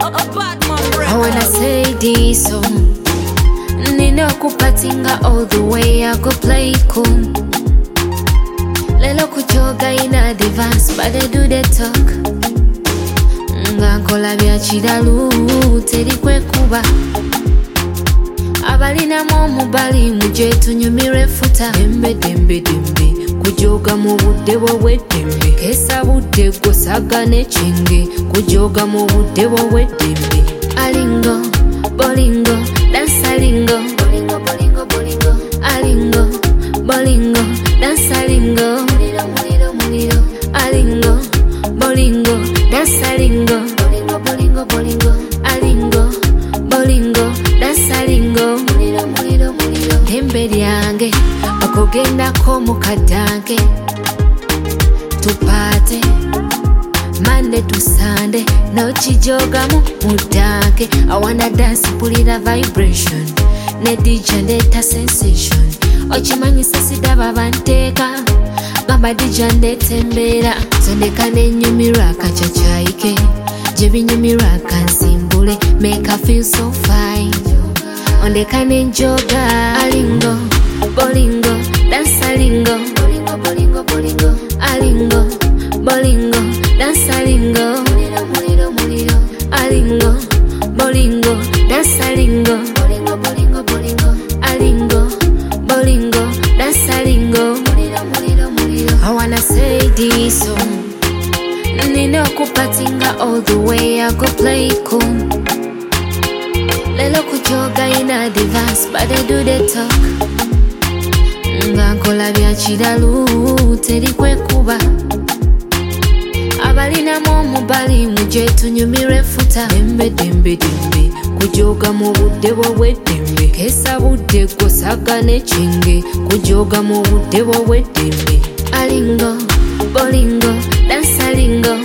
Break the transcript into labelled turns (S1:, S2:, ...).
S1: I wanna say this song. Nina kupatinga all the way, I go play it cool. Lelo kuchoga in advance, but I do the talk. Ngankola bya chidalu, teri kwe kuba. Abalina momu bali muje tunyumire futa. Dembe dembe dembe, kujoga mu budde bwe dembe. Kesa budde gosaga ne chinge, kujoga mu budde bwe dembe. Alingo, bolingo, dansa lingo. Bolingo, bolingo, bolingo. Alingo, bolingo, dansa lingo. Muliro, muliro, muliro. Alingo, bolingo, dansa lingo. Bolingo, bolingo, bolingo. Alingo, bolingo, dansa lingo. Muliro, muliro, muliro. Dembe lyange, okogenda ko mukadange. Tupate Monday to Sunday, no chijoga mu mudange. I wanna dance, pulira vibration. Ne DJ ndeta sensation. Ochimanyisa sidaba banteka, gamba DJ ndeta embera. Sondeka nenyumira kachachaike, jebinyumira kansimbule. Make her feel so fine. Ondeka nenjoga. Alingo, bolingo, dansa lingo. Bolingo, bolingo, bolingo. Alingo, bolingo, dansa lingo. Muliro, muliro, muliro. Alingo, bolingo, dansa lingo. Bolingo, bolingo, bolingo. Alingo, bolingo, dansa lingo. Muliro, muliro, muliro. I wanna say this song. Nina kupatinga all the way, I go play it cool. Lelo kuchoga in advance, but I do the talk. Ngankola bya chidalu, teri kwe kuba. Abalina momu bali muje tunyumire futa. Dembe dembe dembe, kujoga mu budde bwe dembe. Kesa budde gosaga ne chinge, kujoga mu budde bwe dembe. Alingo, bolingo, dansa lingo.